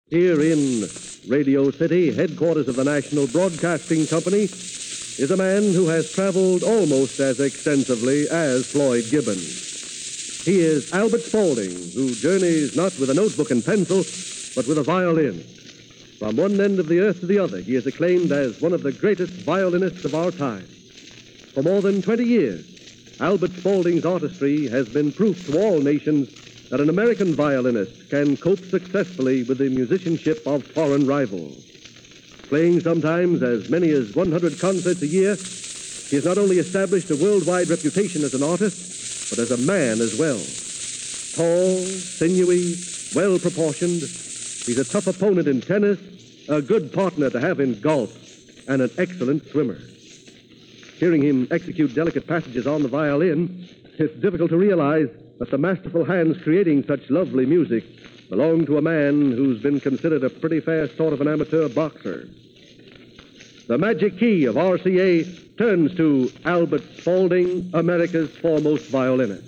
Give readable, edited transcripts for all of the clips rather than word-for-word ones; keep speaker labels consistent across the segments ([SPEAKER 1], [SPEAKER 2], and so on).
[SPEAKER 1] Here in Radio City, headquarters of the National Broadcasting Company, is a man who has traveled almost as extensively as Floyd Gibbons. He is Albert Spaulding, who journeys not with a notebook and pencil, but with a violin. From one end of the earth to the other, he is acclaimed as one of the greatest violinists of our time. For more than 20 years, Albert Spaulding's artistry has been proof to all nations that an American violinist can cope successfully with the musicianship of foreign rivals. Playing sometimes as many as 100 concerts a year, he has not only established a worldwide reputation as an artist, but as a man as well. Tall, sinewy, well-proportioned, he's a tough opponent in tennis, a good partner to have in golf, and an excellent swimmer. Hearing him execute delicate passages on the violin, it's difficult to realize that the masterful hands creating such lovely music belong to a man who's been considered a pretty fair sort of an amateur boxer. The magic key of RCA turns to Albert Spaulding, America's foremost violinist.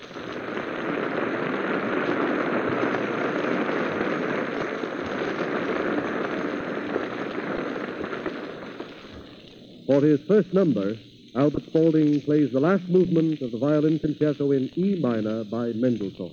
[SPEAKER 1] For his first number, Albert Spaulding plays the last movement of the violin concerto in E minor by Mendelssohn.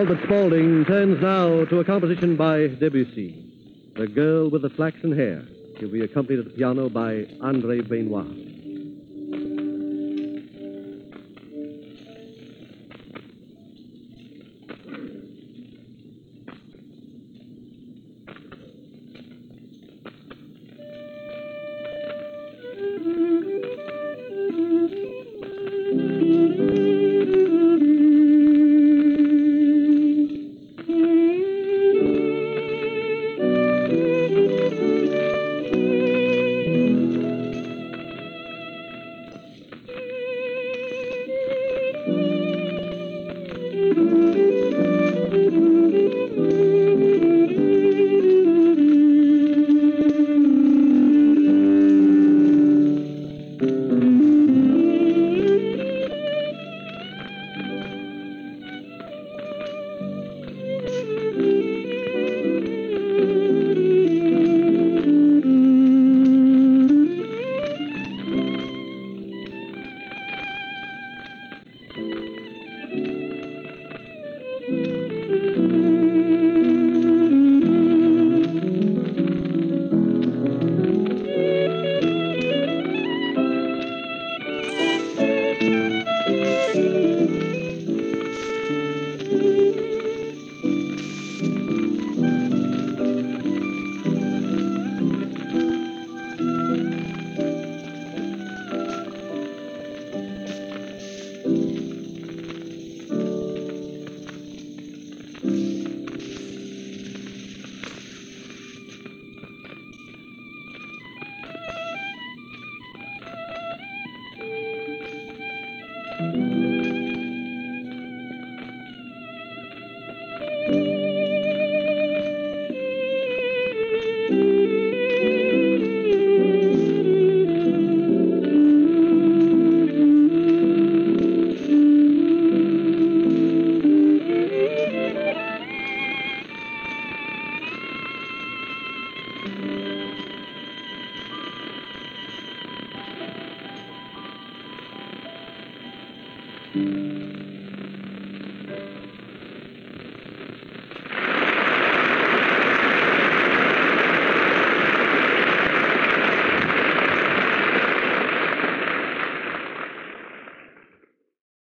[SPEAKER 1] Albert Spaulding turns now to a composition by Debussy, The Girl with the Flaxen Hair. He'll be accompanied at the piano by André Benoit.